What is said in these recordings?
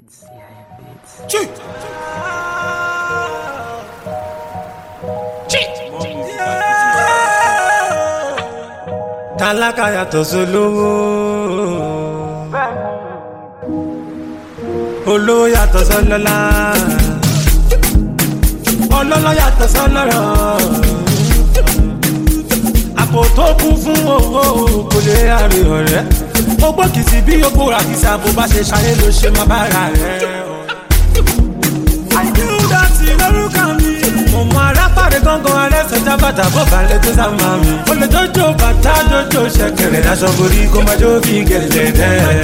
beats. Yeah, beats. Cheat. Tálákà yàtọ̀ sólówó, olówó yàtọ̀ sọ́lọ́lá, ọlọ́lá yàtọ̀ sọ́lọ́rọ̀. Àpò tó kún fún owó kò lè ráre ọ̀rẹ́. Ogbó kìsì bí ogbó ràkìsà bó bá ṣe ṣayé ló ṣe máa bára rẹ̀. Àìdúrà sí lórúkọ mi. Mo mọ arápàdé gángan arẹ́sẹ̀ jábàtà bó balẹ̀ tó sá máa mi. Ó lè jójó bàtà jójó ṣẹ̀kẹ̀rẹ̀ aṣọ borí kó máa jó bí gẹ̀lẹ́dẹ́.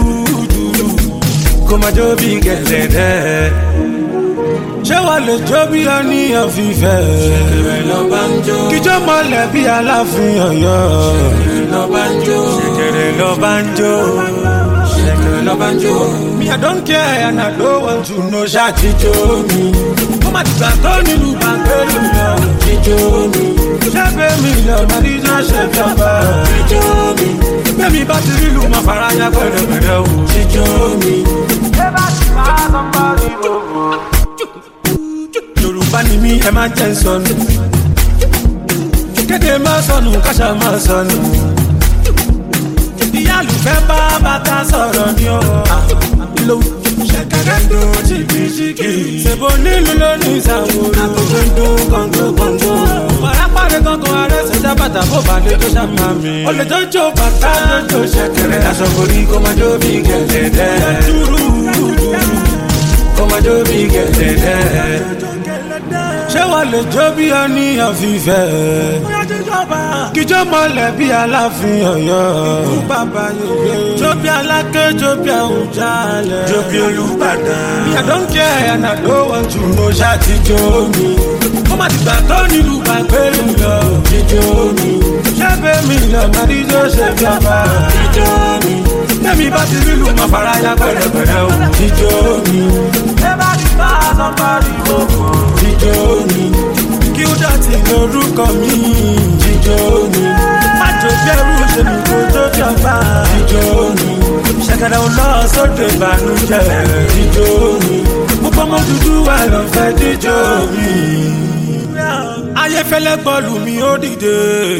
Kó máa jó bí gẹ̀lẹ́dẹ́. Ṣé wà lè jó bí ọníyàn fífẹ́? Ṣẹ̀kẹ̀rẹ̀ lọ bá ń jó. Kíjọ́ mọ́lẹ̀ bí Aláàfin Ọ̀yọ́. Ṣẹ̀kẹ̀rẹ̀ lọ bá ń jó. Ṣẹ̀kẹ̀rẹ̀ lọ bá ń jó. Ṣẹ̀kẹ̀rẹ̀ lọ bá ń jó. Me I don't care and I don't want to know ṣáàtìjó mi. Ó má ti gbà tó nílùú bàngẹ́lì lọ. Jíjó mi. Ṣẹ́gbẹ́ mi lọ máa díjọ́ ṣe jọba. Jíjó mi. Bẹ́ẹ̀ni bá ti rí lù máa fara ya pẹ̀lẹ́pẹ̀lẹ́ o. Jíjó mi. Ṣé bá ti bá sọ́mbọ́rì gbogbo? Yorùbá ni mí ẹ máa jẹ́ sọnù. Kéde máa sọnù káṣá máa sọnù. Ìyá àlùfẹ́ bá bàtà sọ̀rọ̀ ni ó. Ṣẹ̀kẹ̀rẹ̀ ń dún jìbìjìkì. Ṣèbó nílùú lónìí ìsàwòrán. Àkókò ń dún kọ̀ǹgó. Màrápàdé gángan arẹ́sẹ̀ jábàtà bó balẹ̀ tó ṣàmà mi. Ó lè jójó bàtà jójó ṣẹ̀kẹ̀rẹ̀. Aṣọ borí kó máa jó bí gẹ̀lẹ́dẹ́. Kó máa jó bí gẹ̀lẹ́dẹ́. Ṣé wà lè jó bí ọníyàn fífẹ́? Kíjọ́ mọ́lẹ̀ bí Aláàfin Ọ̀yọ́. Jó bí Aláké, jó bí Àwùjalẹ̀. Jó bí Olúbàdàn. Me I don't care and I don't want to know ṣáàtìjó mi. Ó má ti gbà tó nílùú bàgbélé lọ. Jíjó mi. Ṣẹ́gbẹ́ mi lọ máa díjọ́ ṣe jọba. Jíjó mi. Bẹ́ẹ̀ni bá ti rí lù máa fara ya pẹ̀lẹ́pẹ̀lẹ́ o. Jíjó mi. Ṣé bá ti bá sọ́mbọ́rì gbogbo? Jíjó mi. Kí ó dàtí lórúkọ mi. Jíjó mi. Májò bẹ́rù ṣe mi kó tó jọba. Jíjó mi. Ṣẹ̀kẹ̀rẹ̀ ò lọ sóde ìbànújẹ́. Jíjó mi. Púpọ̀ mọ́ dúdú wà lọ fẹ́ jíjó mi. Ayéfẹ́lẹ́ gbọ́lù mi ó dìde.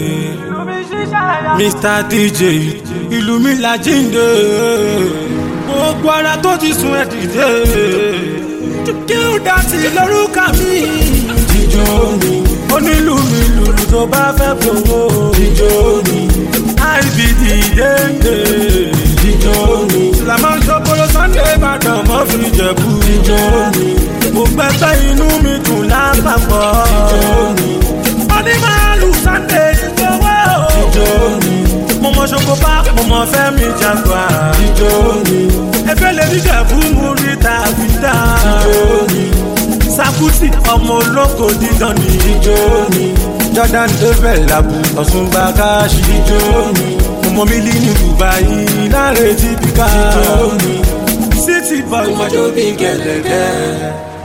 Mr. DJ ìlú mi la jíǹde. Gbogbo ara tó ti sun ẹ̀ dìde. Kí ó dàtí lórúkọ mi. Jíjó mi. Onílù mi lùlù tó bá fẹ́ gbowó. Jíjó mi. IBD dénde. Jíjó mi. Sùlámọ́ Ṣokoro Sunday Ìbàdàn mọ́ fi Jẹ̀bú. Jíjó mi. Mo gbẹ́gbẹ́ inú mi dùn lápapọ̀. Jíjó mi. Onímọ̀ọ́lù Sunday ìgbowó. Jíjó mi. Mo mọ Ṣokoba, mo mọ Fẹ́mi Jaguar. Jíjó mi. Ẹgbẹ́ lè ní Jẹ̀bú mú rí tàbí dá. Jíjó mi. Sakuti ọmọ olóko dídán ni. Jíjó mi. Jordan David Labu Ọ̀ṣunba Káàṣì. Jíjó mi. Mo mọ Mílí ní Dubai láre tí píkà. Jíjó mi. City boy ọmọdé bí gẹ̀lẹ́dẹ́.